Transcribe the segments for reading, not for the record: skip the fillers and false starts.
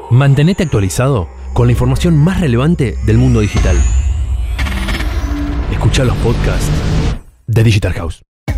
Mantenete actualizado con la información más relevante del mundo digital. Escucha los podcasts de Digital House.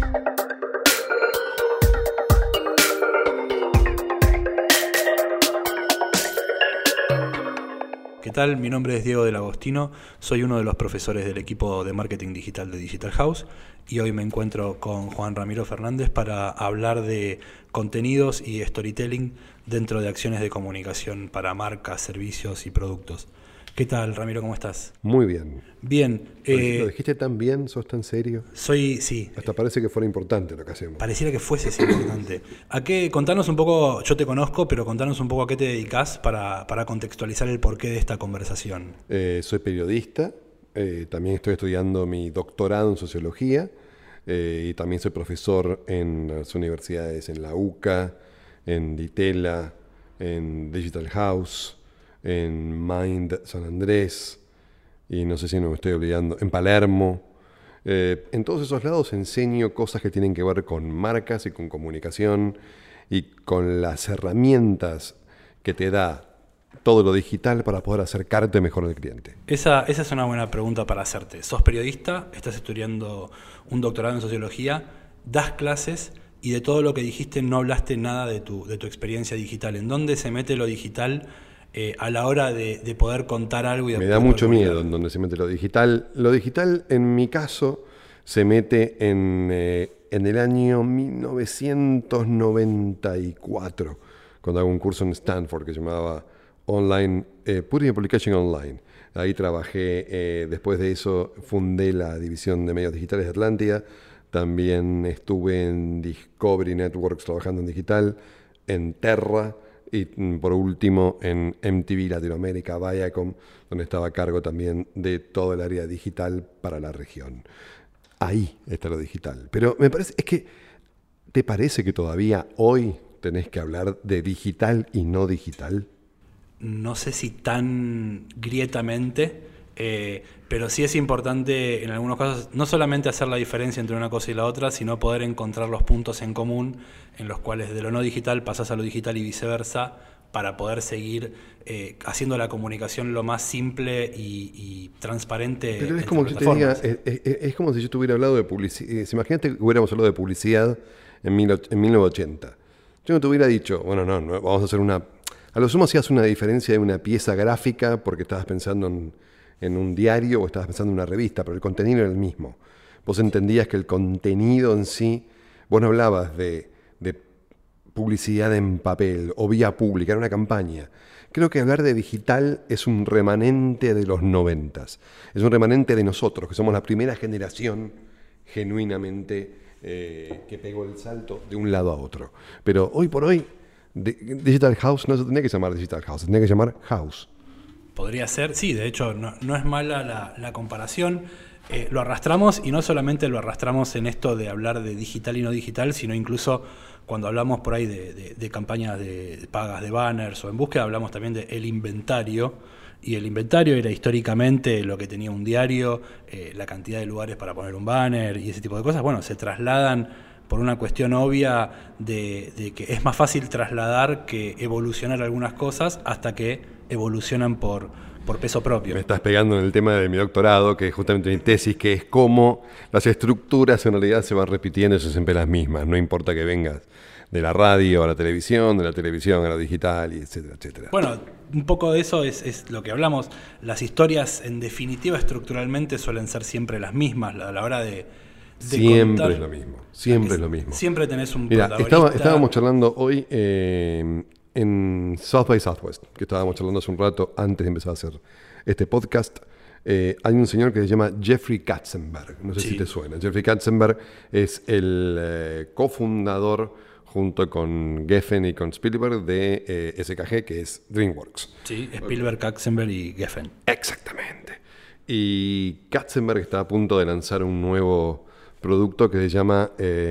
¿Qué tal? Mi nombre es Diego del Agostino, soy uno de los profesores del equipo de marketing digital de Digital House y hoy me encuentro con Juan Ramiro Fernández para hablar de contenidos y storytelling dentro de acciones de comunicación para marcas, servicios y productos. ¿Qué tal, Ramiro? ¿Cómo estás? Muy bien. Bien. ¿Lo dijiste tan bien? ¿Sos tan serio? Sí. Hasta parece que fuera importante lo que hacemos. Pareciera que fuese importante. Contanos un poco, yo te conozco, pero contanos un poco a qué te dedicas para contextualizar el porqué de esta conversación. Soy periodista, también estoy estudiando mi doctorado en sociología y también soy profesor en las universidades, en la UCA, en Ditela, en Digital House, en Mind San Andrés, y no sé si no me estoy olvidando, en Palermo. En todos esos lados enseño cosas que tienen que ver con marcas y con comunicación y con las herramientas que te da todo lo digital para poder acercarte mejor al cliente. Esa es una buena pregunta para hacerte. Sos periodista, estás estudiando un doctorado en sociología, das clases y de todo lo que dijiste no hablaste nada de tu experiencia digital. ¿En dónde se mete lo digital a la hora de poder contar algo? Me da mucho miedo en donde se mete lo digital. Lo digital, en mi caso, se mete en el año 1994, cuando hago un curso en Stanford que se llamaba Putting a Publication Online. Ahí trabajé, después de eso fundé la división de medios digitales de Atlántida. También estuve en Discovery Networks trabajando en digital, en Terra, y por último en MTV Latinoamérica, Viacom, donde estaba a cargo también de todo el área digital para la región. Ahí está lo digital. Pero me parece, ¿te parece que todavía hoy tenés que hablar de digital y no digital? No sé si tan grietamente, pero sí es importante en algunos casos no solamente hacer la diferencia entre una cosa y la otra, sino poder encontrar los puntos en común en los cuales de lo no digital pasás a lo digital y viceversa, para poder seguir haciendo la comunicación lo más simple y transparente. Pero es como que te diga, es como si yo te hubiera hablado de publicidad. Imagínate que hubiéramos hablado de publicidad en 1980. Yo no te hubiera dicho, bueno, no, vamos a hacer una... A lo sumo hacías una diferencia de una pieza gráfica porque estabas pensando en un diario o estabas pensando en una revista, pero el contenido era el mismo. Vos entendías que el contenido en sí, vos no hablabas de publicidad en papel o vía pública, era una campaña. Creo que hablar de digital es un remanente de los 90s. Es un remanente de nosotros, que somos la primera generación genuinamente que pegó el salto de un lado a otro. Pero hoy por hoy, Digital House no se tenía que llamar Digital House, se tenía que llamar House. Podría ser, sí, de hecho no es mala la comparación. Lo arrastramos, y no solamente lo arrastramos en esto de hablar de digital y no digital, sino incluso cuando hablamos por ahí de campañas de pagas de banners o en búsqueda, hablamos también de el inventario. Y el inventario era históricamente lo que tenía un diario, la cantidad de lugares para poner un banner y ese tipo de cosas. Bueno, se trasladan por una cuestión obvia de que es más fácil trasladar que evolucionar algunas cosas hasta que evolucionan por peso propio. Me estás pegando en el tema de mi doctorado, que es justamente mi tesis, que es cómo las estructuras en realidad se van repitiendo y son siempre las mismas. No importa que vengas de la radio a la televisión, de la televisión a lo digital, y etcétera, etcétera. Bueno, un poco de eso es lo que hablamos. Las historias, en definitiva, estructuralmente suelen ser siempre las mismas a la hora de siempre contar. Es lo mismo, siempre es lo mismo. Siempre tenés un Mira, protagonista. estábamos charlando hoy en South by Southwest, que estábamos charlando hace un rato antes de empezar a hacer este podcast. Hay un señor que se llama Jeffrey Katzenberg, no sé si te suena. Jeffrey Katzenberg es el cofundador, junto con Geffen y con Spielberg, de SKG, que es DreamWorks. Sí, Spielberg, Katzenberg y Geffen. Exactamente. Y Katzenberg está a punto de lanzar un nuevo producto que se llama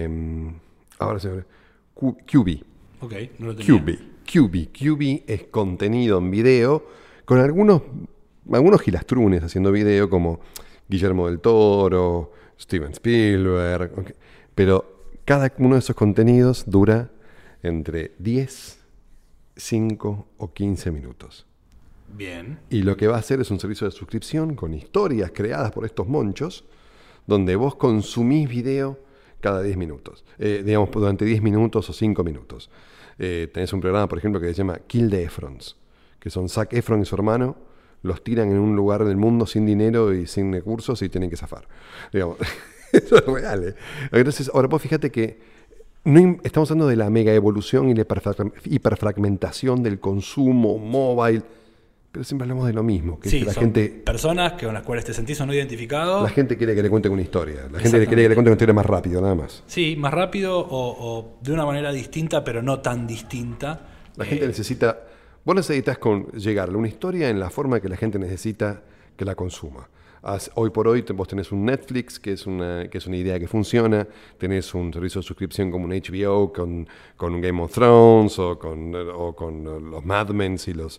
QB. Ok, no lo tenía. QB es contenido en video con algunos gilastrunes haciendo video, como Guillermo del Toro, Steven Spielberg, okay. Pero cada uno de esos contenidos dura entre 10 5 o 15 minutos. Bien. Y lo que va a hacer es un servicio de suscripción con historias creadas por estos monchos, donde vos consumís video cada 10 minutos. Digamos, durante 10 minutos o 5 minutos. Tenés un programa, por ejemplo, que se llama Kill the Efrons, que son Zac Efron y su hermano, los tiran en un lugar del mundo sin dinero y sin recursos y tienen que zafar. Digamos, eso es real. Entonces, ahora vos fíjate que estamos hablando de la mega evolución y la hiperfragmentación del consumo mobile, pero siempre hablamos de lo mismo, que Sí, es que la son gente... personas con las cuales te sentís o no identificado. La gente quiere que le cuenten una historia. La gente quiere que le cuenten una historia más rápido, nada más. Sí, más rápido o de una manera distinta, pero no tan distinta. La gente necesita... Vos necesitas llegarle a una historia en la forma que la gente necesita que la consuma. Hoy por hoy vos tenés un Netflix, que es una idea que funciona, tenés un servicio de suscripción como un HBO con Game of Thrones o con los Mad Men y los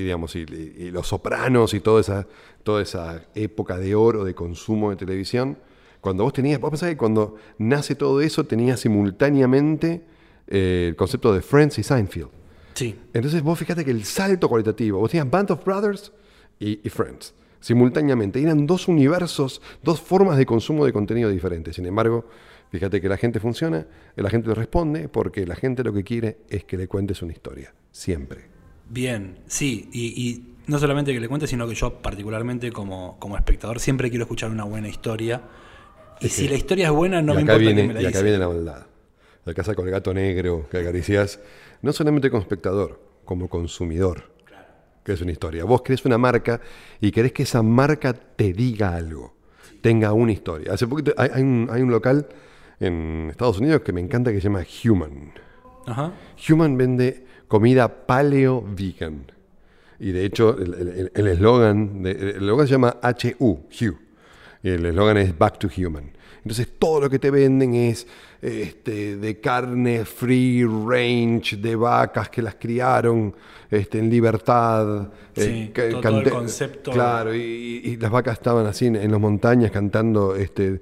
Sopranos y toda esa época de oro de consumo de televisión. Vos pensás que cuando nace todo eso tenías simultáneamente el concepto de Friends y Seinfeld. Sí. Entonces vos fíjate que el salto cualitativo, vos tenías Band of Brothers y Friends simultáneamente. Eran dos universos, dos formas de consumo de contenido diferentes. Sin embargo, fíjate que la gente funciona, la gente le responde, porque la gente lo que quiere es que le cuentes una historia. Siempre. Bien, sí. Y no solamente que le cuentes, sino que yo particularmente como espectador siempre quiero escuchar una buena historia. Y si la historia es buena, no me importa que me la Y acá dice. viene la maldad. Acá saco el gato negro que acariciás, no solamente como espectador, como consumidor. Que es una historia. Vos querés una marca y querés que esa marca te diga algo, tenga una historia. Hace poquito hay un local en Estados Unidos que me encanta que se llama Human. Ajá. Human vende comida paleo vegan. Y de hecho el eslogan se llama HU, Hugh. Y el eslogan es Back to Human. Entonces todo lo que te venden es de carne free range, de vacas que las criaron en libertad. Sí, todo el concepto. Claro, y las vacas estaban así en las montañas cantando ¿viste?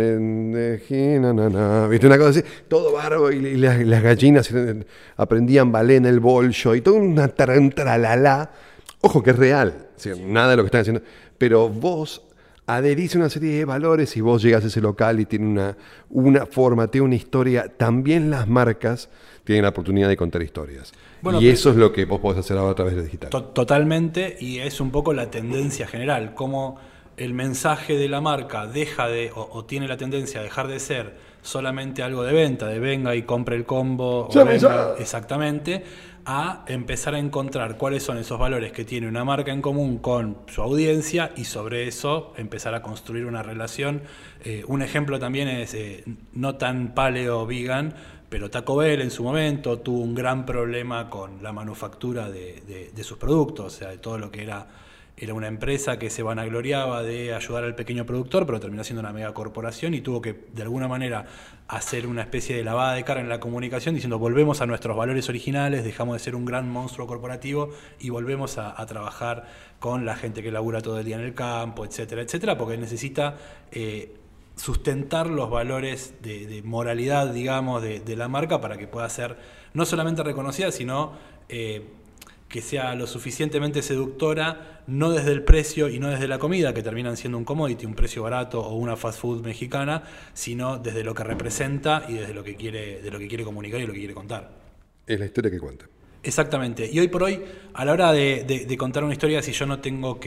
Una cosa así, todo bárbaro, y las gallinas aprendían ballet en el bolso y todo un tralalá. Ojo que es real, ¿sí? Nada de lo que están haciendo, pero vos adherís a una serie de valores y vos llegás a ese local y tiene una forma, tiene una historia. También las marcas tienen la oportunidad de contar historias. Bueno, y eso es lo que vos podés hacer ahora a través de digital. Totalmente, y es un poco la tendencia general, cómo el mensaje de la marca deja de, o tiene la tendencia a dejar de ser solamente algo de venta, de venga y compre el combo, exactamente, a empezar a encontrar cuáles son esos valores que tiene una marca en común con su audiencia y sobre eso empezar a construir una relación. Un ejemplo también es, no tan paleo vegan, pero Taco Bell en su momento tuvo un gran problema con la manufactura de sus productos, o sea, de todo lo que era una empresa que se vanagloriaba de ayudar al pequeño productor, pero terminó siendo una megacorporación y tuvo que, de alguna manera, hacer una especie de lavada de cara en la comunicación, diciendo volvemos a nuestros valores originales, dejamos de ser un gran monstruo corporativo y volvemos a trabajar con la gente que labura todo el día en el campo, etcétera, etcétera, porque necesita sustentar los valores de moralidad, digamos, de la marca para que pueda ser no solamente reconocida, sino que sea lo suficientemente seductora, no desde el precio y no desde la comida, que terminan siendo un commodity, un precio barato o una fast food mexicana, sino desde lo que representa y desde lo que quiere comunicar y lo que quiere contar. Es la historia que cuenta. Exactamente. Y hoy por hoy, a la hora de contar una historia, si yo no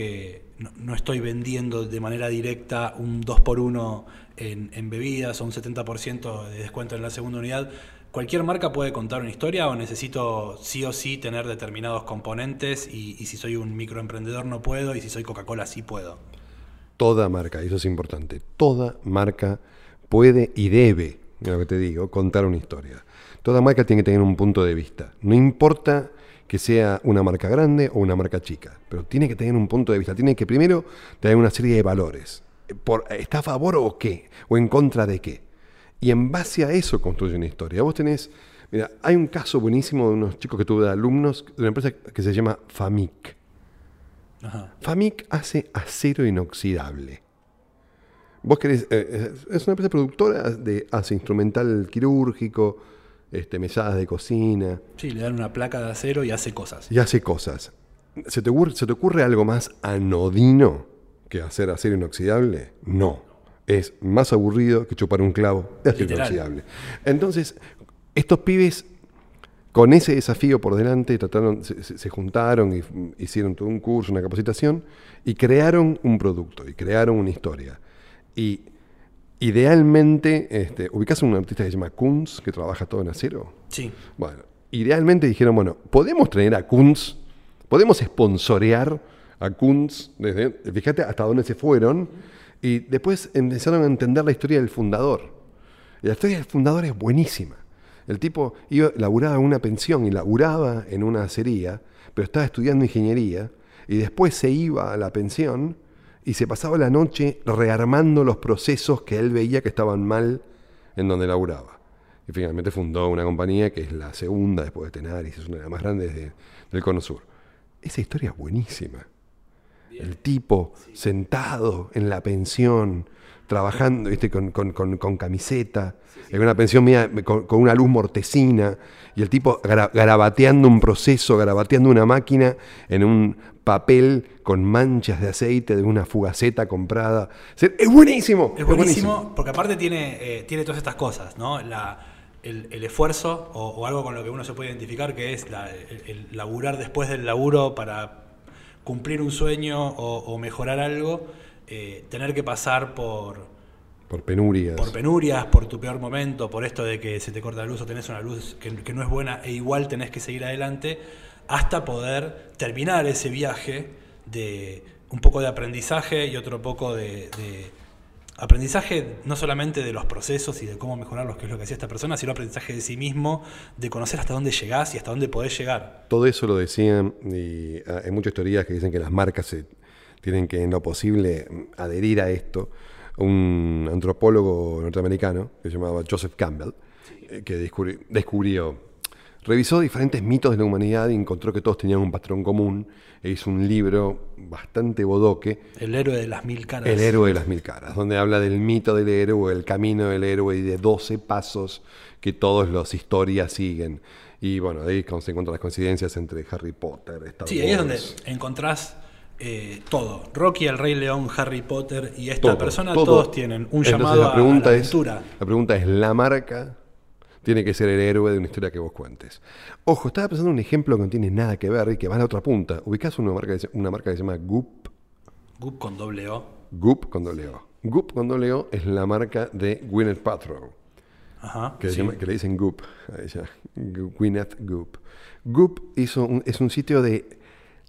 estoy vendiendo de manera directa un 2x1 en bebidas o un 70% de descuento en la segunda unidad, ¿cualquier marca puede contar una historia o necesito sí o sí tener determinados componentes y si soy un microemprendedor no puedo y si soy Coca-Cola sí puedo? Toda marca, y eso es importante, toda marca puede y debe, lo que te digo, contar una historia. Toda marca tiene que tener un punto de vista. No importa que sea una marca grande o una marca chica, pero tiene que tener un punto de vista. Tiene que primero tener una serie de valores. ¿Está a favor o qué? ¿O en contra de qué? Y en base a eso construye una historia. Vos tenés, mira, hay un caso buenísimo de unos chicos que tuve de alumnos de una empresa que se llama Famic. Ajá. Famic hace acero inoxidable. Vos querés, es una empresa productora de acero instrumental quirúrgico, mesadas de cocina. Sí, le dan una placa de acero y hace cosas. Y hace cosas. ¿Se te ocurre algo más anodino que hacer acero inoxidable? No. Es más aburrido que chupar un clavo de acero inoxidable. Entonces, estos pibes, con ese desafío por delante, se juntaron y hicieron todo un curso, una capacitación, y crearon un producto, y crearon una historia. Y idealmente, ¿ubicás a un artista que se llama Kunz, que trabaja todo en acero? Sí. Bueno, idealmente dijeron, bueno, podemos traer a Kunz, podemos sponsorear a Kunz, fíjate hasta dónde se fueron, y después empezaron a entender la historia del fundador. Y la historia del fundador es buenísima. El tipo laburaba en una pensión y laburaba en una acería, pero estaba estudiando ingeniería, y después se iba a la pensión y se pasaba la noche rearmando los procesos que él veía que estaban mal en donde laburaba. Y finalmente fundó una compañía que es la segunda después de Tenaris, es una de las más grandes del Cono Sur. Esa historia es buenísima. Bien. El tipo sentado en la pensión, trabajando, ¿viste? Con camiseta, en una pensión mía con una luz mortecina, y el tipo garabateando un proceso, garabateando una máquina en un papel con manchas de aceite de una fugaceta comprada. Es buenísimo. Es buenísimo porque aparte tiene todas estas cosas, ¿no? El esfuerzo o algo con lo que uno se puede identificar, que es el laburar después del laburo para cumplir un sueño o mejorar algo, tener que pasar por penurias, por tu peor momento, por esto de que se te corta la luz o tenés una luz que no es buena e igual tenés que seguir adelante, hasta poder terminar ese viaje de un poco de aprendizaje y otro poco de aprendizaje no solamente de los procesos y de cómo mejorarlos, que es lo que hacía esta persona, sino aprendizaje de sí mismo, de conocer hasta dónde llegás y hasta dónde podés llegar. Todo eso lo decían, y hay muchas teorías que dicen que las marcas tienen que en lo posible adherir a esto. Un antropólogo norteamericano que se llamaba Joseph Campbell, que revisó diferentes mitos de la humanidad y encontró que todos tenían un patrón común, e hizo un libro bastante bodoque. El héroe de las 1000 caras. El héroe de las 1000 caras, donde habla del mito del héroe, el camino del héroe y de 12 pasos que todas las historias siguen. Y bueno, ahí se encuentran las coincidencias entre Harry Potter, Star Wars. Sí, ahí es donde encontrás todo. Rocky, el Rey León, Harry Potter y esta persona, todos tienen un llamado a la aventura. La pregunta es, ¿la marca tiene que ser el héroe de una historia que vos cuentes? Ojo, estaba pensando en un ejemplo que no tiene nada que ver y que va a la otra punta. ¿Ubicás una marca que se llama Goop? Goop con doble O. Goop con doble O. Goop con doble O es la marca de Gwyneth Paltrow. Ajá, que le dicen Goop a ella. Gwyneth Goop. Goop es un sitio de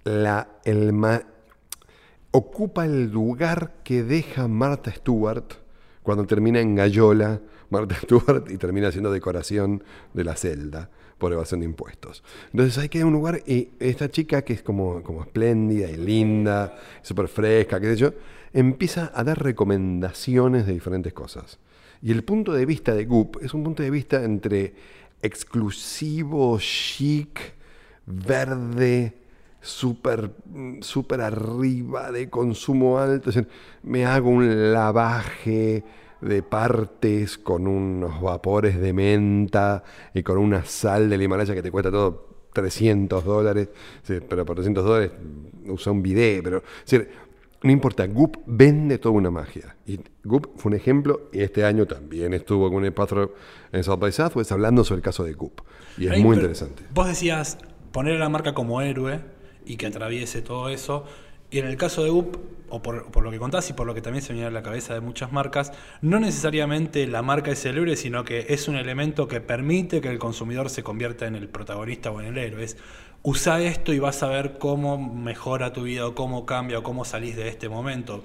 ocupa el lugar que deja Martha Stewart cuando termina en Gallola, Martha Stewart, y termina haciendo decoración de la celda por evasión de impuestos. Entonces ahí queda un lugar, y esta chica, que es como espléndida y linda, súper fresca, qué sé yo, empieza a dar recomendaciones de diferentes cosas. Y el punto de vista de Goop es un punto de vista entre exclusivo, chic, verde, súper arriba, de consumo alto. Es decir, me hago un lavaje de partes con unos vapores de menta y con una sal del Himalaya que te cuesta todo $300. Sí, pero por $300 usa un bidet. Pero, es decir, no importa, Goop vende toda una magia. Y Goop fue un ejemplo, y este año también estuvo con el Paltrow en South by Southwest hablando sobre el caso de Goop. Y es muy interesante. Vos decías poner a la marca como héroe y que atraviese todo eso. Y en el caso de Goop, o por lo que contás y por lo que también se me viene a la cabeza de muchas marcas, no necesariamente la marca es el héroe, sino que es un elemento que permite que el consumidor se convierta en el protagonista o en el héroe. Es, usá esto y vas a ver cómo mejora tu vida, o cómo cambia, o cómo salís de este momento.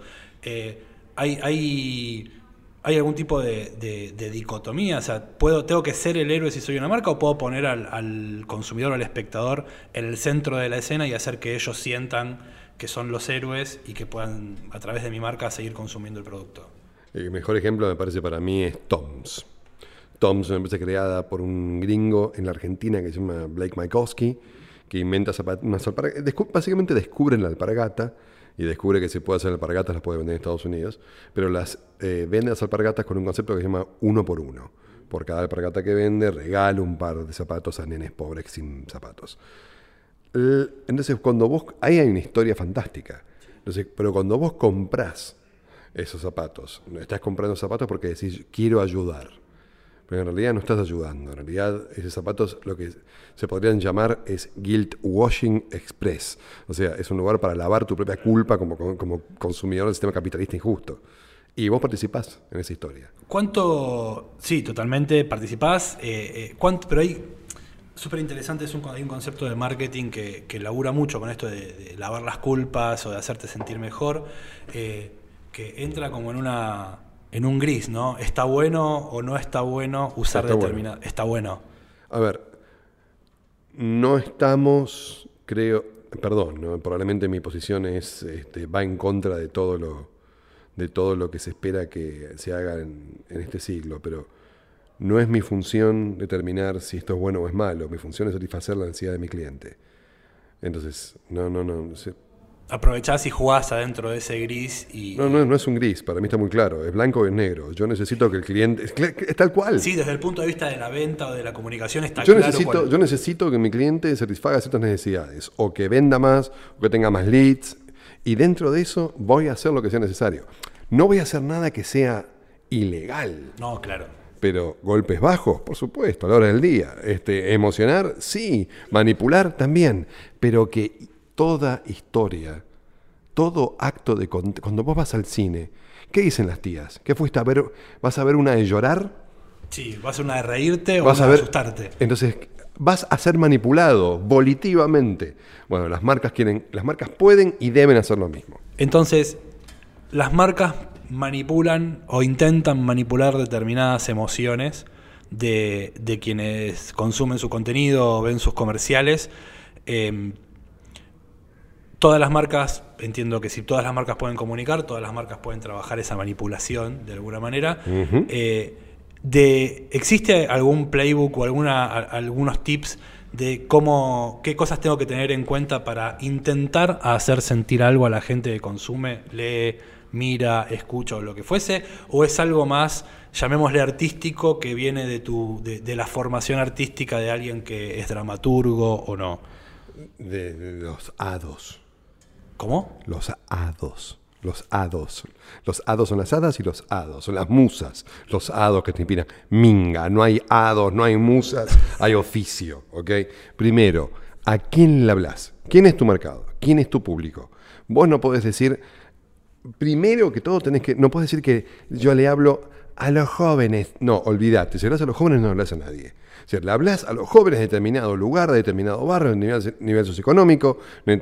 ¿Hay algún tipo de dicotomía? O sea, ¿tengo que ser el héroe si soy una marca, o puedo poner al consumidor o al espectador en el centro de la escena y hacer que ellos sientan que son los héroes y que puedan, a través de mi marca, seguir consumiendo el producto? El mejor ejemplo, me parece, para mí es Toms. Toms es una empresa creada por un gringo en la Argentina que se llama Blake Mykowski, que inventa unas alpargatas. Básicamente descubre la alpargata y descubre que se puede hacer alpargatas, las puede vender en Estados Unidos, pero las vende las alpargatas con un concepto que se llama 1 por 1. por cada alpargata que vende, regalo un par de zapatos a nenes pobres sin zapatos. Entonces, cuando vos... Ahí hay una historia fantástica. Entonces, pero cuando vos comprás esos zapatos, estás comprando zapatos porque decís, quiero ayudar. Pero en realidad no estás ayudando. En realidad, esos zapatos lo que se podrían llamar es Guilt Washing Express. O sea, es un lugar para lavar tu propia culpa como consumidor del sistema capitalista injusto. Y vos participás en esa historia. ¿Cuánto? Sí, totalmente participás. Pero hay... Súper interesante, hay un concepto de marketing que labura mucho con esto de lavar las culpas o de hacerte sentir mejor, que entra como en un gris, ¿no? ¿Está bueno o no está bueno usar determinado? Está bueno. A ver, no estamos, creo, perdón, ¿no? Probablemente mi posición va en contra de todo lo que se espera que se haga en este siglo, pero no es mi función determinar si esto es bueno o es malo. Mi función es satisfacer la necesidad de mi cliente. Entonces, no. Aprovechás y jugás adentro de ese gris y... No es un gris, para mí está muy claro. Es blanco o es negro. Yo necesito que el cliente... Es tal cual. Sí, desde el punto de vista de la venta o de la comunicación está claro. Yo necesito que mi cliente satisfaga ciertas necesidades. O que venda más, o que tenga más leads. Y dentro de eso voy a hacer lo que sea necesario. No voy a hacer nada que sea ilegal. No, claro. Pero golpes bajos, por supuesto, a la hora del día. Emocionar, sí. Manipular, también. Pero que toda historia, todo acto de... Cuando vos vas al cine, ¿qué dicen las tías? ¿Qué fuiste a ver? ¿Vas a ver una de llorar? Sí, ¿vas a una de reírte o una de asustarte? Entonces, vas a ser manipulado volitivamente. Bueno, las marcas pueden y deben hacer lo mismo. Entonces, las marcas manipulan o intentan manipular determinadas emociones de quienes consumen su contenido o ven sus comerciales. Todas las marcas, entiendo que si todas las marcas pueden comunicar, todas las marcas pueden trabajar esa manipulación de alguna manera. Uh-huh. ¿Existe algún playbook o algunos tips de qué cosas tengo que tener en cuenta para intentar hacer sentir algo a la gente que consume, lee, mira, escucha o lo que fuese? ¿O es algo más, llamémosle artístico, que viene de la formación artística de alguien que es dramaturgo o no? De los hados. ¿Cómo? Los hados. Los hados. Los hados son las hadas y los hados son las musas. Los hados que te inspiran. Minga, no hay hados, no hay musas, hay oficio, ¿ok? Primero, ¿a quién le hablas? ¿Quién es tu mercado? ¿Quién es tu público? Vos no podés decir... Primero que todo no puedes decir que yo le hablo a los jóvenes. No, olvídate. Si hablas a los jóvenes no hablas a nadie. O sea, le hablas a los jóvenes de determinado lugar, de determinado barrio, de nivel socioeconómico, de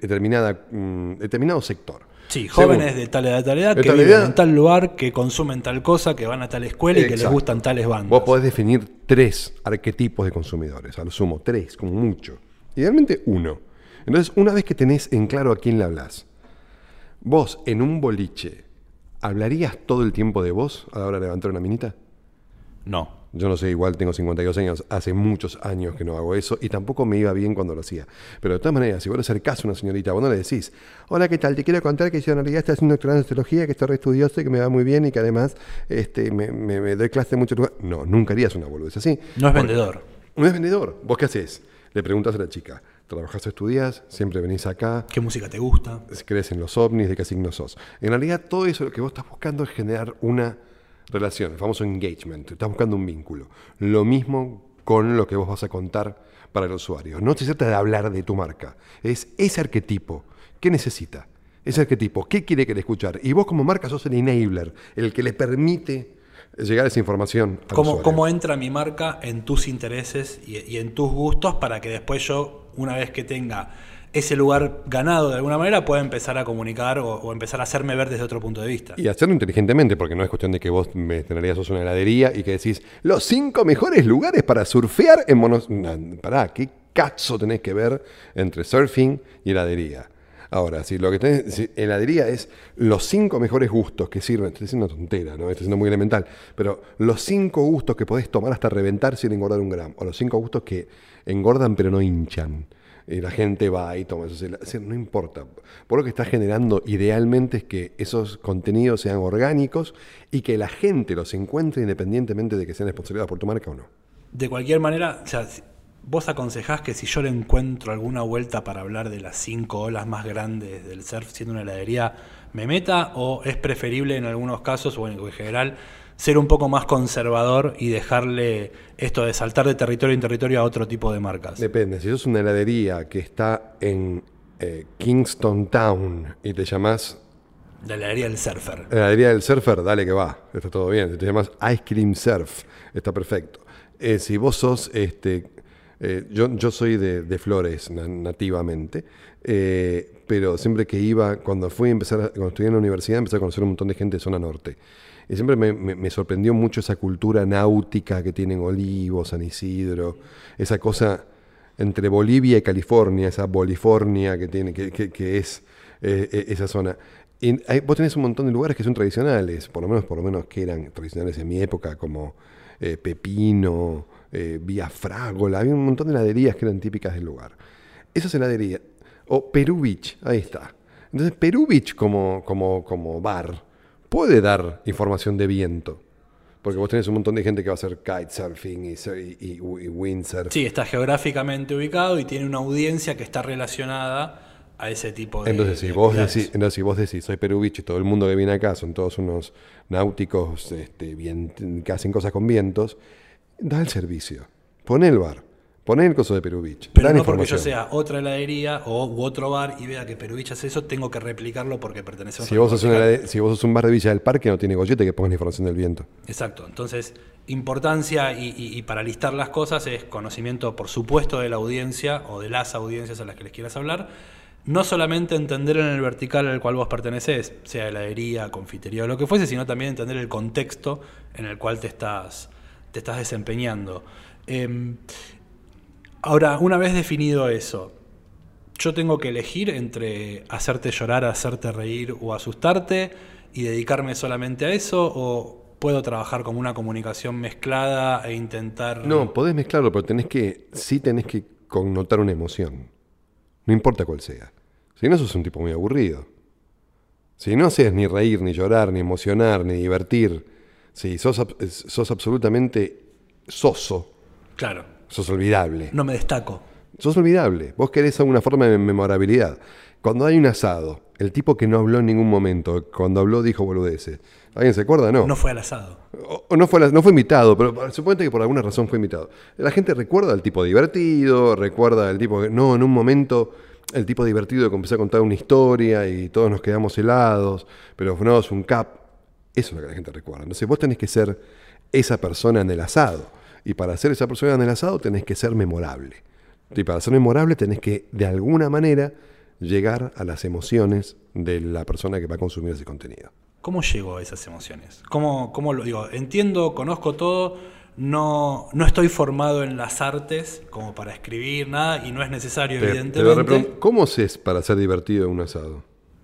determinado sector. Sí, jóvenes de tal edad que viven en tal lugar, que consumen tal cosa, que van a tal escuela y que les gustan tales bandas. Vos podés definir 3 arquetipos de consumidores, a lo sumo 3, como mucho. Idealmente 1. Entonces, una vez que tenés en claro a quién le hablas, vos, en un boliche, ¿hablarías todo el tiempo de vos a la hora de levantar una minita? No. Yo no sé, igual tengo 52 años, hace muchos años que no hago eso y tampoco me iba bien cuando lo hacía. Pero de todas maneras, si vos le acercás a una señorita, vos no le decís, hola, ¿qué tal? Te quiero contar que yo en realidad estoy haciendo doctorado en sociología, que estoy re estudioso y que me va muy bien y que además me doy clase en muchos lugares. No, nunca harías una boludez así. No es vendedor. No es vendedor. ¿Vos qué haces? Le preguntas a la chica, ¿trabajás o estudiás? ¿Siempre venís acá? ¿Qué música te gusta? ¿Crees en los ovnis? ¿De qué signo sos? En realidad, todo eso lo que vos estás buscando es generar una relación, el famoso engagement. Estás buscando un vínculo. Lo mismo con lo que vos vas a contar para el usuario. No se trata de hablar de tu marca. Es ese arquetipo. ¿Qué necesita? Ese arquetipo. ¿Qué quiere que le escuchar? Y vos como marca sos el enabler, el que le permite llegar esa información al usuario. ¿Cómo entra mi marca en tus intereses y en tus gustos para que después yo, una vez que tenga ese lugar ganado de alguna manera, pueda empezar a comunicar o empezar a hacerme ver desde otro punto de vista? Y hacerlo inteligentemente, porque no es cuestión de que vos sos una heladería y que decís, los 5 mejores lugares para surfear en monos... Pará, ¿qué cazo tenés que ver entre surfing y heladería? Ahora, si lo que tenés, si heladería es los 5 mejores gustos que sirven, estoy diciendo una tontera, ¿no? Estoy siendo muy elemental, pero los 5 gustos que podés tomar hasta reventar sin engordar un gramo, o los 5 gustos que engordan pero no hinchan. y la gente va y toma eso. No importa. Por lo que está generando idealmente es que esos contenidos sean orgánicos y que la gente los encuentre independientemente de que sean sponsorizados por tu marca o no. De cualquier manera, o sea, vos aconsejás que si yo le encuentro alguna vuelta para hablar de las 5 olas más grandes del surf siendo una heladería, ¿me meta? ¿O es preferible en algunos casos, o en general, ser un poco más conservador y dejarle esto de saltar de territorio en territorio a otro tipo de marcas? Depende. Si sos una heladería que está en Kingston Town y te llamás La heladería del surfer. heladería del surfer, dale que va, está todo bien. Si te llamas Ice Cream Surf, está perfecto. Si vos sos, yo soy de Flores nativamente, pero siempre que iba, cuando estudié en la universidad, empecé a conocer un montón de gente de zona norte. Y siempre me sorprendió mucho esa cultura náutica que tienen Olivos, San Isidro, esa cosa entre Bolivia y California, esa Bolifornia que tiene, que es esa zona. Y vos tenés un montón de lugares que son tradicionales, por lo menos que eran tradicionales en mi época, como Pepino, Vía Frágola, había un montón de heladerías que eran típicas del lugar. Esas heladerías, o Perú Beach, ahí está. Entonces Perú Beach como bar puede dar información de viento, porque vos tenés un montón de gente que va a hacer kitesurfing y windsurf. Sí, está geográficamente ubicado y tiene una audiencia que está relacionada a ese tipo de Entonces, si vos decís, soy Perú Beach y todo el mundo que viene acá son todos unos náuticos que hacen cosas con vientos, da el servicio, poné el bar, poné el coso de Perú Beach. Pero no porque yo sea otra heladería u otro bar y vea que Perú Beach hace eso, tengo que replicarlo porque pertenece a si vos sos un bar de Villa del Parque, no tiene gollete que pongas la información del viento. Exacto. Entonces, importancia y para listar las cosas es conocimiento, por supuesto, de la audiencia o de las audiencias a las que les quieras hablar. No solamente entender en el vertical al cual vos pertenecés, sea heladería, confitería o lo que fuese, sino también entender el contexto en el cual te estás desempeñando. Ahora, una vez definido eso, ¿yo tengo que elegir entre hacerte llorar, hacerte reír o asustarte y dedicarme solamente a eso? ¿O puedo trabajar como una comunicación mezclada e intentar...? No, podés mezclarlo, pero tenés que connotar una emoción. No importa cuál sea. Si no, sos un tipo muy aburrido. Si no haces ni reír, ni llorar, ni emocionar, ni divertir, si sos absolutamente soso, Claro. sos olvidable. No me destaco. Sos olvidable. Vos querés alguna forma de memorabilidad. Cuando hay un asado, el tipo que no habló en ningún momento, cuando habló dijo boludeces. ¿Alguien se acuerda? No. No fue al asado. O no fue invitado, pero suponete que por alguna razón fue invitado. La gente recuerda al tipo divertido, recuerda al tipo que... No, en un momento el tipo divertido que empezó a contar una historia y todos nos quedamos helados, pero no, es un cap. Eso es lo que la gente recuerda. Entonces vos tenés que ser esa persona en el asado. Y para ser esa persona en el asado tenés que ser memorable. Y para ser memorable tenés que, de alguna manera, llegar a las emociones de la persona que va a consumir ese contenido. ¿Cómo llego a esas emociones? ¿Cómo lo digo? Entiendo, conozco todo, no estoy formado en las artes como para escribir nada y no es necesario, evidentemente. ¿Cómo haces para ser divertido en un asado?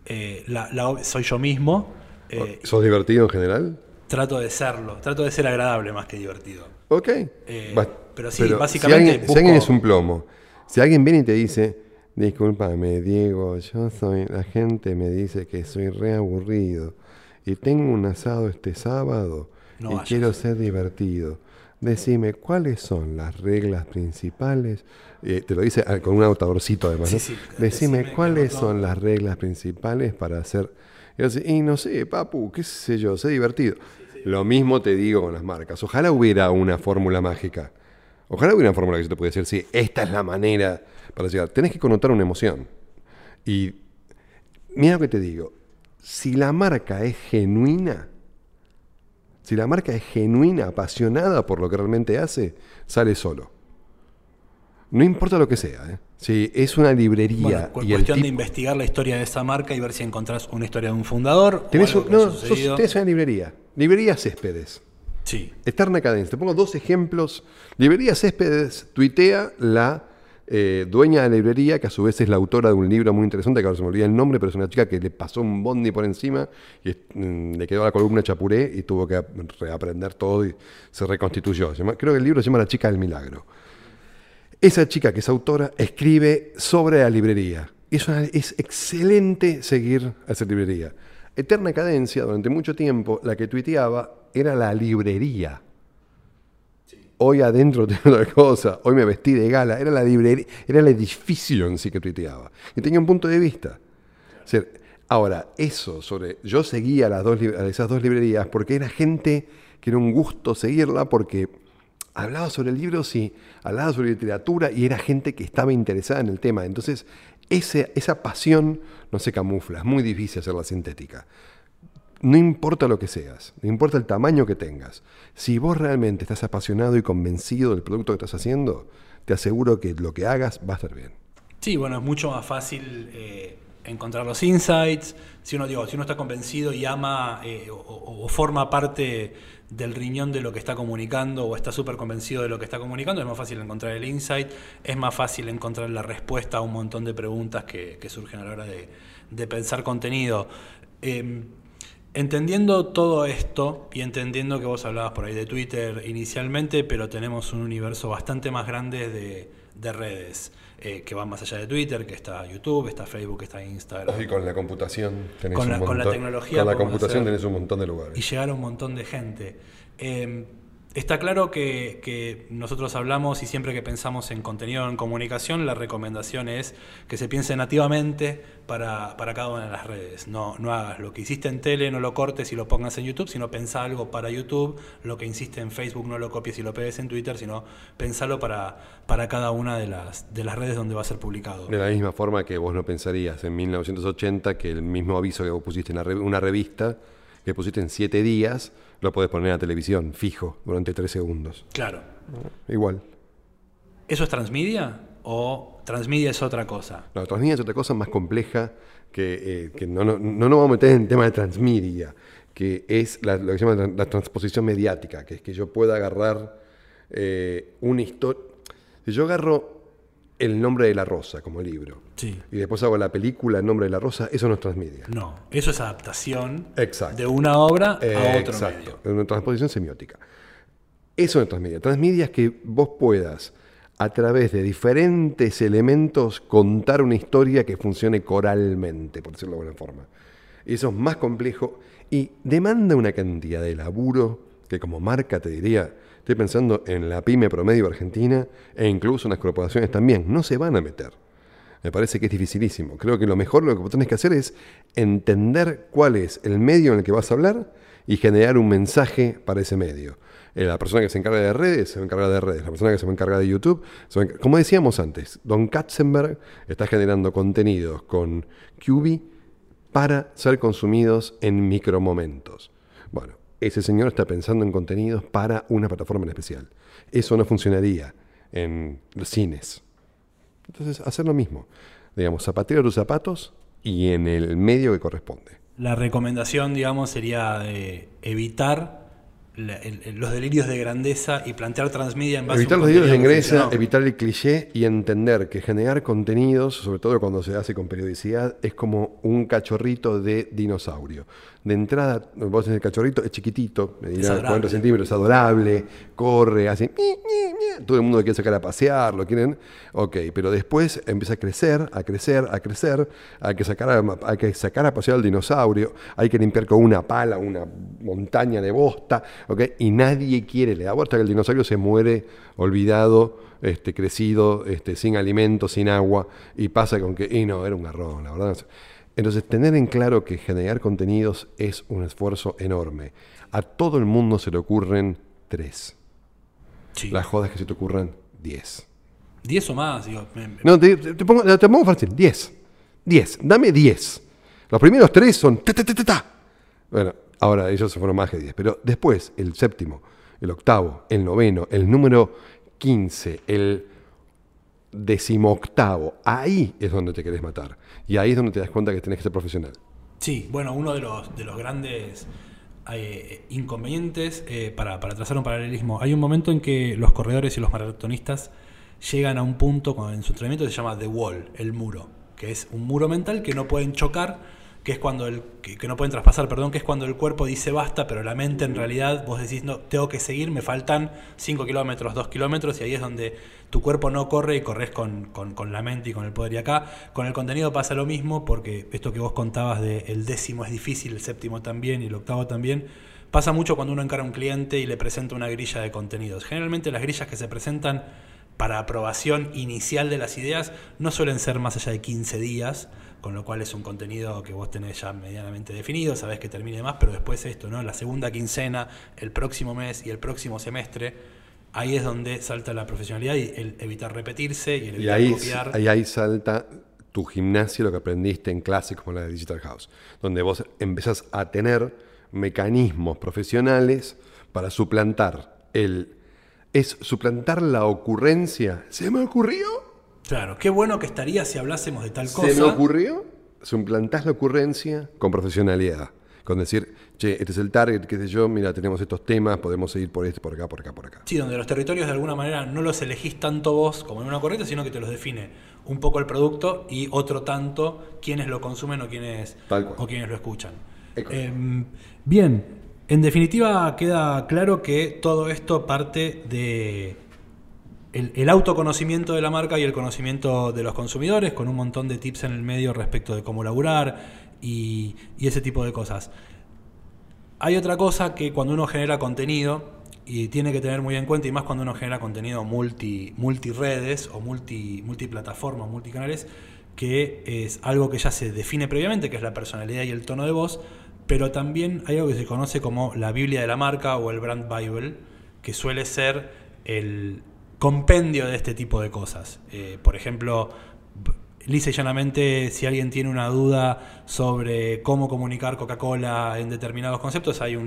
Soy yo mismo. ¿Sos divertido en general? Trato de serlo, trato de ser agradable más que divertido. Ok. Pero sí, básicamente... Si alguien es un plomo, si alguien viene y te dice, discúlpame, Diego, la gente me dice que soy re aburrido y tengo un asado este sábado y quiero ser divertido. Decime, ¿cuáles son las reglas principales? Te lo dice con un autadorcito además, ¿no? Sí, Decime, ¿cuáles son las reglas principales para hacer... Y no sé, papu, qué sé yo, sé divertido. Lo mismo te digo con las marcas. Ojalá hubiera una fórmula mágica. Ojalá hubiera una fórmula que yo te pudiera decir, sí, esta es la manera para llegar. Tenés que connotar una emoción. Y mira lo que te digo. Si la marca es genuina, apasionada por lo que realmente hace, sale solo. No importa lo que sea, ¿eh? Si es una librería... Bueno, cuestión de investigar la historia de esa marca y ver si encontrás una historia de un fundador. Tenés una librería. Librería Céspedes. Sí. Eterna cadencia. Te pongo 2 ejemplos. Librería Céspedes tuitea la dueña de la librería, que a su vez es la autora de un libro muy interesante, que ahora se me olvida el nombre, pero es una chica que le pasó un bondi por encima y le quedó la columna chapuré y tuvo que reaprender todo y se reconstituyó. Creo que el libro se llama La chica del milagro. Esa chica que es autora escribe sobre la librería. Es excelente seguir a esa librería. Eterna Cadencia, durante mucho tiempo, la que tuiteaba era la librería. Hoy adentro tengo otra cosa, hoy me vestí de gala, era la librería, era el edificio en sí que tuiteaba. Y tenía un punto de vista. O sea, ahora, eso sobre... Yo seguía a esas dos librerías porque era gente que era un gusto seguirla porque hablaba sobre libros y hablaba sobre literatura y era gente que estaba interesada en el tema. Entonces, esa pasión no se camufla, es muy difícil hacerla sintética. No importa lo que seas, no importa el tamaño que tengas. Si vos realmente estás apasionado y convencido del producto que estás haciendo, te aseguro que lo que hagas va a estar bien. Sí, bueno, es mucho más fácil encontrar los insights. Si uno está convencido y ama o forma parte del riñón de lo que está comunicando o está súper convencido de lo que está comunicando, es más fácil encontrar el insight, es más fácil encontrar la respuesta a un montón de preguntas que surgen a la hora de pensar contenido. Entendiendo todo esto y entendiendo que vos hablabas por ahí de Twitter inicialmente, pero tenemos un universo bastante más grande de redes que van más allá de Twitter, que está YouTube, está Facebook, está Instagram. Y con la computación tenés con un montón. Con la tecnología. Con la computación tenés un montón de lugares. Y llegar a un montón de gente. Está claro que nosotros hablamos y siempre que pensamos en contenido en comunicación, la recomendación es que se piense nativamente para cada una de las redes. No hagas lo que hiciste en tele, no lo cortes y lo pongas en YouTube, sino pensá algo para YouTube. Lo que hiciste en Facebook no lo copies y lo pegues en Twitter, sino pensalo para cada una de las redes donde va a ser publicado. De la misma forma que vos no pensarías en 1980 que el mismo aviso que vos pusiste en una revista, que pusiste en 7 días, lo podés poner en la televisión, fijo, durante 3 segundos. Claro. Igual. ¿Eso es transmedia o transmedia es otra cosa? No, transmedia es otra cosa más compleja que no nos vamos a meter en el tema de transmedia, que es lo que se llama la transposición mediática, que es que yo pueda agarrar una historia. Si yo agarro El nombre de la rosa como libro, sí, y después hago la película El nombre de la rosa, eso no es transmedia. No, eso es adaptación. Exacto. De una obra a otro exacto, medio. Una transposición semiótica. Eso no es transmedia. Transmedia es que vos puedas, a través de diferentes elementos, contar una historia que funcione coralmente, por decirlo de alguna forma. Y eso es más complejo y demanda una cantidad de laburo que como marca te diría... Estoy pensando en la pyme promedio argentina e incluso en las corporaciones también. No se van a meter. Me parece que es dificilísimo. Creo que lo mejor lo que vos tenés que hacer es entender cuál es el medio en el que vas a hablar y generar un mensaje para ese medio. La persona que se encarga de redes se va a encargar de redes. La persona que se va a encargar de YouTube, como decíamos antes, Don Katzenberg está generando contenidos con QB para ser consumidos en micromomentos. Bueno, ese señor está pensando en contenidos para una plataforma en especial. Eso no funcionaría en los cines. Entonces, hacer lo mismo. Digamos, zapatero tus zapatos y en el medio que corresponde. La recomendación, digamos, sería de evitar los delirios de grandeza y plantear transmedia en base evitar a un los delirios de contenido grandeza, evitar el cliché y entender que generar contenidos, sobre todo cuando se hace con periodicidad, es como un cachorrito de dinosaurio. De entrada, vos tenés el cachorrito, es chiquitito, medirá 40 centímetros, es adorable, corre, hace... Todo el mundo lo quiere sacar a pasear, lo quieren... Ok, pero después empieza a crecer, hay que sacar a pasear al dinosaurio, hay que limpiar con una pala una montaña de bosta, ¿ok? Y nadie quiere, le da vuelta que el dinosaurio se muere olvidado, crecido, sin alimento, sin agua, y pasa con que, no, era un garrón, la verdad. Entonces, tener en claro que generar contenidos es un esfuerzo enorme. A todo el mundo se le ocurren 3. Sí. Las jodas que se te ocurran 10. 10 o más, digo. No, te pongo fácil, 10. 10, dame 10. Los primeros 3 son Bueno, ahora ellos se fueron más que 10, pero después el 7º, el 8º, el 9º, el número 15, el 18º, ahí es donde te querés matar. Y ahí es donde te das cuenta que tenés que ser profesional. Sí, bueno, uno de los grandes inconvenientes, para trazar un paralelismo, hay un momento en que los corredores y los maratonistas llegan a un punto en su entrenamiento que se llama The Wall, el muro, que es un muro mental que no pueden chocar que es cuando que no pueden traspasar, perdón, que es cuando el cuerpo dice basta, pero la mente en realidad vos decís, no, tengo que seguir, me faltan 5 kilómetros, 2 kilómetros, y ahí es donde tu cuerpo no corre y corres con la mente y con el poder. Y acá con el contenido pasa lo mismo, porque esto que vos contabas de el 10º es difícil, el 7º también y el 8º también, pasa mucho cuando uno encara a un cliente y le presenta una grilla de contenidos. Generalmente las grillas que se presentan para aprobación inicial de las ideas no suelen ser más allá de 15 días, con lo cual es un contenido que vos tenés ya medianamente definido, sabés que termine más, pero después esto, ¿no? La segunda quincena, el próximo mes y el próximo semestre, ahí es donde salta la profesionalidad y el evitar repetirse y el evitar copiar. Y ahí salta tu gimnasia, lo que aprendiste en clases como la de Digital House, donde vos empezás a tener mecanismos profesionales para suplantar suplantar la ocurrencia. ¿Se me ocurrió? Claro, qué bueno que estaría si hablásemos de tal cosa. ¿Se me ocurrió? Suplantás la ocurrencia con profesionalidad. Con decir, che, este es el target, qué sé yo, mira, tenemos estos temas, podemos seguir por este, por acá, por acá, por acá. Sí, donde los territorios de alguna manera no los elegís tanto vos como en una corriente, sino que te los define un poco el producto y otro tanto quienes lo consumen o quienes lo escuchan. Bien, en definitiva queda claro que todo esto parte de el autoconocimiento de la marca y el conocimiento de los consumidores, con un montón de tips en el medio respecto de cómo laburar y ese tipo de cosas. Hay otra cosa que cuando uno genera contenido, y tiene que tener muy en cuenta, y más cuando uno genera contenido multiredes o multiplataformas, multicanales, que es algo que ya se define previamente, que es la personalidad y el tono de voz, pero también hay algo que se conoce como la Biblia de la marca o el Brand Bible, que suele ser el compendio de este tipo de cosas. Por ejemplo, lisa y llanamente, si alguien tiene una duda sobre cómo comunicar Coca-Cola en determinados conceptos, hay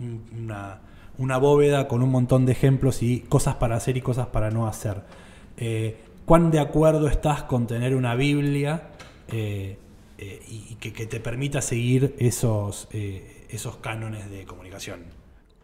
una bóveda con un montón de ejemplos y cosas para hacer y cosas para no hacer. ¿Cuán de acuerdo estás con tener una Biblia y que te permita seguir esos cánones de comunicación?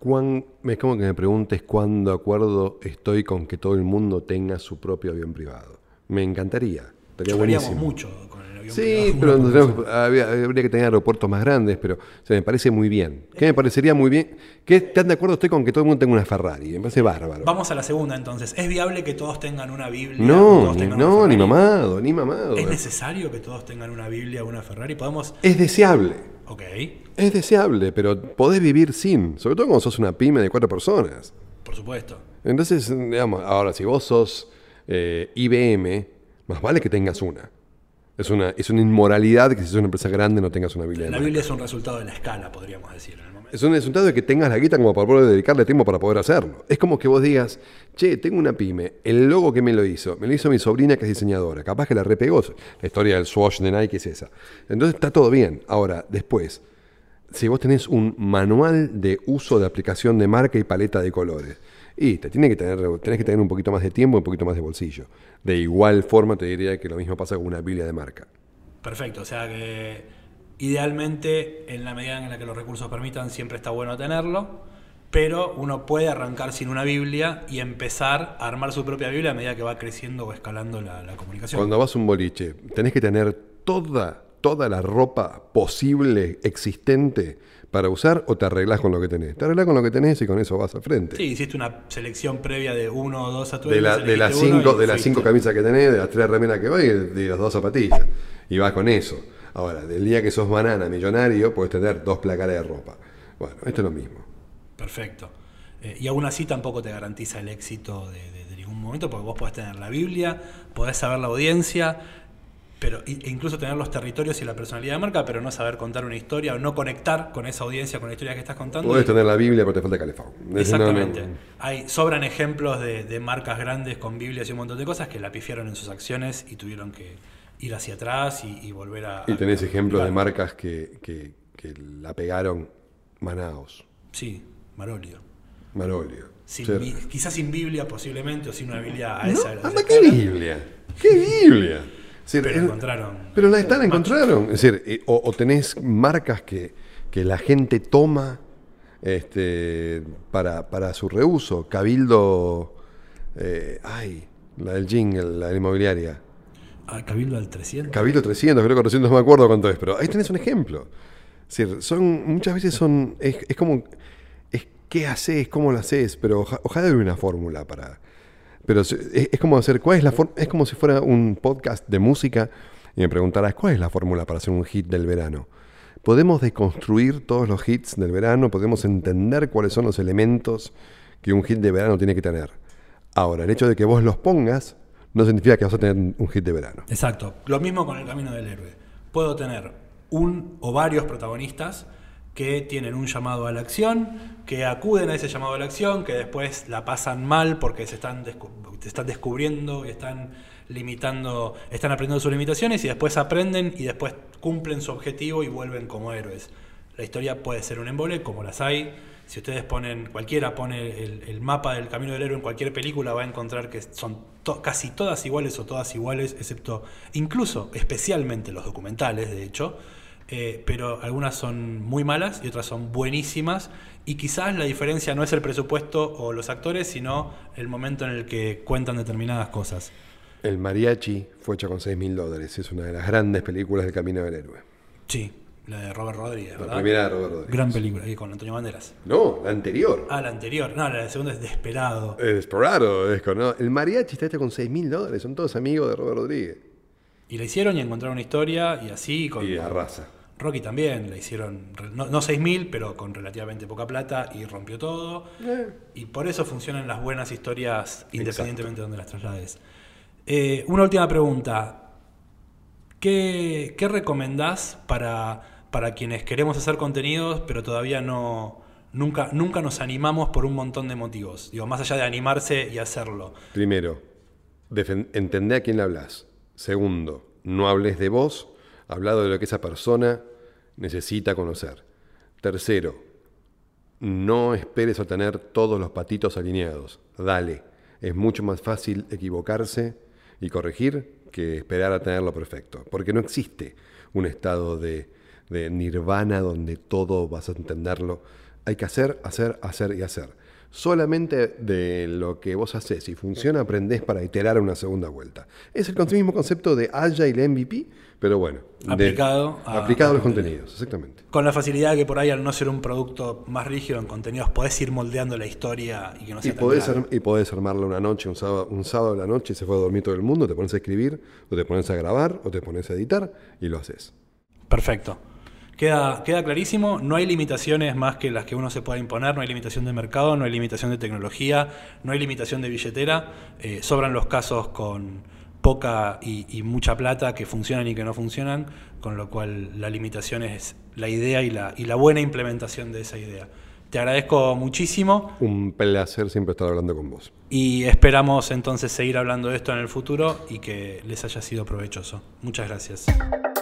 Es como que me preguntes cuán de acuerdo estoy con que todo el mundo tenga su propio avión privado. Me encantaría. Estaría buenísimo. Mucho con el avión privado. Sí, pero habría que tener aeropuertos más grandes, pero me parece muy bien. ¿Qué me parecería muy bien? ¿Qué tan de acuerdo estoy con que todo el mundo tenga una Ferrari? Me parece bárbaro. Vamos a la segunda entonces. ¿Es viable que todos tengan una Biblia? No, ni mamado. ¿Es necesario que todos tengan una Biblia o una Ferrari? Es deseable. Ok. Es deseable, pero podés vivir sin, sobre todo cuando sos una pyme de 4 personas. Por supuesto. Entonces, digamos, ahora si vos sos IBM, más vale que tengas una. Es una inmoralidad que si sos una empresa grande no tengas una Biblia. La Biblia es un resultado de la escala, podríamos decir en el momento. Es un resultado de que tengas la guita como para poder dedicarle tiempo para poder hacerlo. Es como que vos digas, che, tengo una pyme, el logo que me lo hizo mi sobrina que es diseñadora, capaz que la repegó, la historia del Swatch de Nike es esa. Entonces está todo bien. Ahora, después, si vos tenés un manual de uso de aplicación de marca y paleta de colores, y tenés que tener un poquito más de tiempo y un poquito más de bolsillo. De igual forma te diría que lo mismo pasa con una Biblia de marca. Perfecto, o sea que idealmente en la medida en la que los recursos permitan siempre está bueno tenerlo, pero uno puede arrancar sin una Biblia y empezar a armar su propia Biblia a medida que va creciendo o escalando la comunicación. Cuando vas a un boliche, tenés que tener toda la ropa posible, existente, para usar, o te arreglás con lo que tenés. Te arreglás con lo que tenés y con eso vas al frente. Sí, hiciste una selección previa de 1 o 2 atuendos. De las 5 camisas que tenés, de las 3 remeras que voy y de las 2 zapatillas. Y vas con eso. Ahora, del día que sos banana millonario, puedes tener 2 placares de ropa. Bueno, esto es lo mismo. Perfecto. Y aún así tampoco te garantiza el éxito de ningún momento, porque vos podés tener la Biblia, podés saber la audiencia, pero incluso tener los territorios y la personalidad de marca, pero no saber contar una historia o no conectar con esa audiencia, con la historia que estás contando. Podés tener la Biblia, pero te falta calefón. Exactamente. Sobran ejemplos de marcas grandes con Biblias y un montón de cosas que la pifiaron en sus acciones y tuvieron que ir hacia atrás y volver a... Y tenés ejemplos de marcas que la pegaron. Manaos. Sí, Marolio. Quizás sin Biblia posiblemente, o sin una Biblia a esa... ¿Qué Biblia? ¿Qué Biblia? Pero encontraron. Pero la encontraron. Es decir, o tenés marcas que la gente toma para su reuso. Cabildo, la del jingle, la de la inmobiliaria. Cabildo al 300. Cabildo 300, creo que 400, no me acuerdo cuánto es, pero ahí tenés un ejemplo. Es decir, muchas veces es como, ¿qué haces? ¿Cómo lo haces? Pero ojalá hubiera una fórmula para... Pero es como hacer, ¿cuál es la es como si fuera un podcast de música y me preguntaras, ¿cuál es la fórmula para hacer un hit del verano? Podemos deconstruir todos los hits del verano, podemos entender cuáles son los elementos que un hit de verano tiene que tener. Ahora, el hecho de que vos los pongas no significa que vas a tener un hit de verano. Exacto. Lo mismo con el camino del héroe. Puedo tener un o varios protagonistas que tienen un llamado a la acción, que acuden a ese llamado a la acción, que después la pasan mal porque se están descubriendo, están limitando, están aprendiendo sus limitaciones y después aprenden y después cumplen su objetivo y vuelven como héroes. La historia puede ser un embole, como las hay. Si ustedes cualquiera pone el mapa del camino del héroe en cualquier película, va a encontrar que son casi todas iguales o todas iguales, excepto, incluso, especialmente los documentales, de hecho, pero algunas son muy malas y otras son buenísimas, y quizás la diferencia no es el presupuesto o los actores, sino el momento en el que cuentan determinadas cosas. El Mariachi fue hecho con $6.000, es una de las grandes películas del camino del héroe. Sí. La de Robert Rodríguez, ¿verdad? La primera de Robert Rodríguez. Gran película, y con Antonio Banderas. No, la anterior. La anterior. No, la segunda es Desperado. Desperado, ¿no? El Mariachi está hecho con $6.000, son todos amigos de Robert Rodríguez. Y la hicieron y encontraron una historia, y así... Y arrasa. Rocky también, la hicieron, no 6.000, pero con relativamente poca plata, y rompió todo. Y por eso funcionan las buenas historias, independientemente de donde las traslades. Una última pregunta. ¿Qué recomendás para quienes queremos hacer contenidos, pero todavía nunca nos animamos por un montón de motivos? Digo, más allá de animarse y hacerlo. Primero, entendé a quién le hablas. Segundo, no hables de vos, habla de lo que esa persona necesita conocer. Tercero, no esperes a tener todos los patitos alineados. Dale, es mucho más fácil equivocarse y corregir que esperar a tenerlo perfecto, porque no existe un estado de nirvana donde todo vas a entenderlo. Hay que hacer y hacer. Solamente de lo que vos haces, si funciona, aprendés para iterar una segunda vuelta. Es el mismo concepto de Agile MVP, pero bueno, aplicado a los contenidos, exactamente. Con la facilidad que por ahí, al no ser un producto más rígido en contenidos, podés ir moldeando la historia y que no sea tan grave. Y podés armarla una noche, un sábado a la noche, se fue a dormir todo el mundo, te pones a escribir, o te pones a grabar, o te pones a editar, y lo haces. Perfecto. Queda clarísimo, no hay limitaciones más que las que uno se pueda imponer, no hay limitación de mercado, no hay limitación de tecnología, no hay limitación de billetera, sobran los casos con poca y mucha plata que funcionan y que no funcionan, con lo cual la limitación es la idea y la buena implementación de esa idea. Te agradezco muchísimo. Un placer siempre estar hablando con vos. Y esperamos entonces seguir hablando de esto en el futuro y que les haya sido provechoso. Muchas gracias.